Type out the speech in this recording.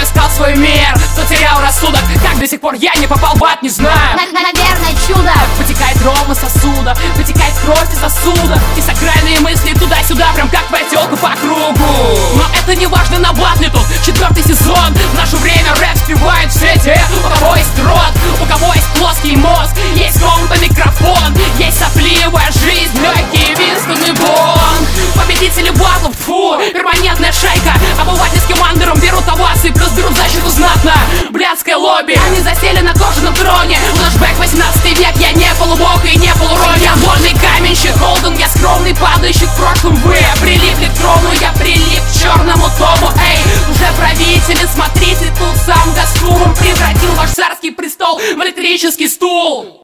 искал свой мир, кто терял рассудок. Как до сих пор я не попал в ад, не знаю. Наверное, чудо. Потекает ровно сосуда, потекает кровь из сосуда, и сакральные мысли туда-сюда, прям как потелку по кругу. Но это не важно, на батле тут 4-й сезон. В наше время рэп спевают все те, у кого есть рот, у кого есть плоский мозг, есть комп и микрофон, есть сопливая жизнь, легкий винстон и бонг. Победители батлов, фу, перманентная шайка. Обывательским андером берут овации, плюс берут защиту знатно. Блядское лобби, они засели на кожаном троне. Флэшбэк 18 век, я не полубог и не полурой. Я вольный каменщик, Голден, я скромный падающий в прошлом. Вы прилипли к трону, я прилип к черному тому. Эй, уже правители, смотрите, тут сам Гасурум превратил ваш царский престол в электрический стул.